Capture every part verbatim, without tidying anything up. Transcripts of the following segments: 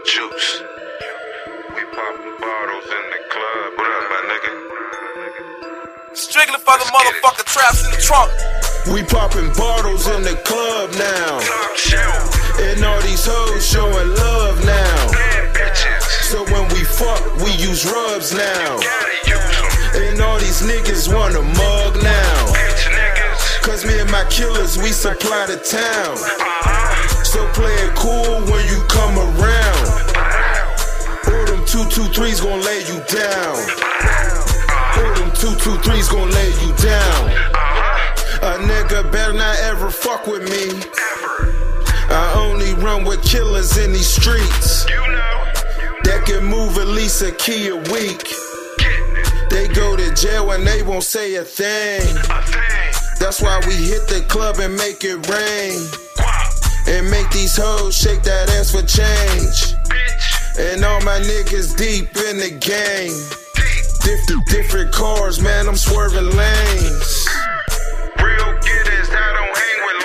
Juice. We poppin' bottles in the club. What up, my nigga? Strictly for the motherfucking traps in the trunk. We poppin' bottles in the club now. Top shelf. And all these hoes showing love now. Bad bitches. So when we fuck, we use rubs now. Gotta use them. And all these niggas wanna mug now. Bitch niggas. Cause me and my killers, we supply the town. Uh-huh. So play it cool when you come around. All them two two threes gon' lay you down. All them two two threes gon' lay you down. A nigga better not ever fuck with me. Ever. I only run with killers in these streets. You know. That can move at least a key a week. Getting it. They go to jail and they won't say a thing. A thing. That's why we hit the club and make it rain. Wow. And make these hoes shake that ass for change. Bitch. And all my niggas deep in the game. Deep. Different, different cars, man, I'm swerving lanes. Real getters that don't hang with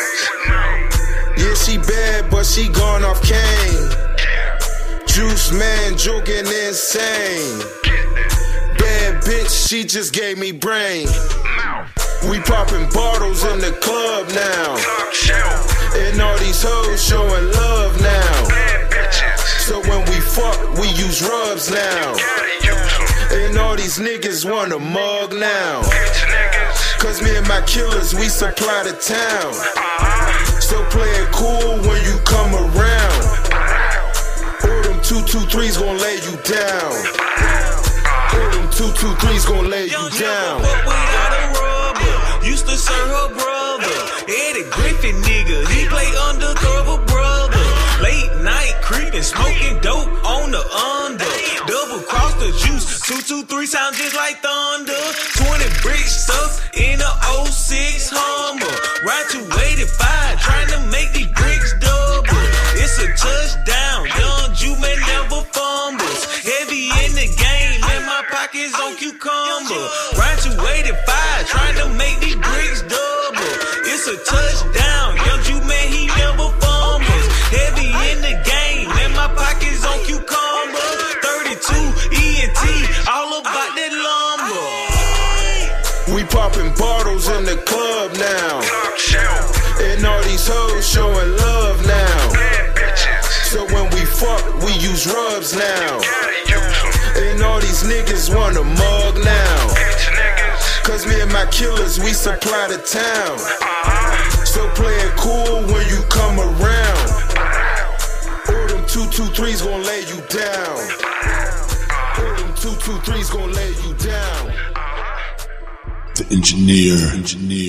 lanes. Yeah, she bad, but she gone off cane. Yeah. Juice man, joking insane. Getting it. Bad bitch, she just gave me brain. Mouth. We poppin' bottles in the club now. Top shelf. And all these hoes showing love now. Bad bitches. So when we fuck, we use rubs now. Gotta use them. And all these niggas wanna mug now. Bitch niggas. Cause me and my killers, we supply the town. Uh-huh. So play it cool when you come around. All them two two threes gon' lay you down. All them two two threes gon' lay you Young down. Jumper, but without a rubber. Used to serve her brother. Eddie Griffin nigga, he play undercover brother. Late night creeping, smoking dope on the under. Double cross the juice, two two three sound just like thunder. Twenty bricks stuff in a oh six Hummer. Ride to eighty-five, trying to make these bricks double. It's a touchdown, young Jew may never fumbles. Heavy in the game, and my pockets on cucumber. Ride to eighty-five, trying to make these bricks double. It's a touchdown, young Jew man, he never fumbles. Heavy in the game, and my pockets on cucumber. thirty-two E N T, all about that lumber. We poppin' bottles in the club now. Top shelf. And all these hoes showing love now. Bad bitches. So when we fuck, we use rubs now. Gotta use them. And all these niggas wanna mug now. Bitch niggas. Cause me and my killers, we supply the town. Uh-huh. So play it cool when you come around. All them two two threes gon' lay you down. All them two two threes gon' lay you down. The engineer. engineer.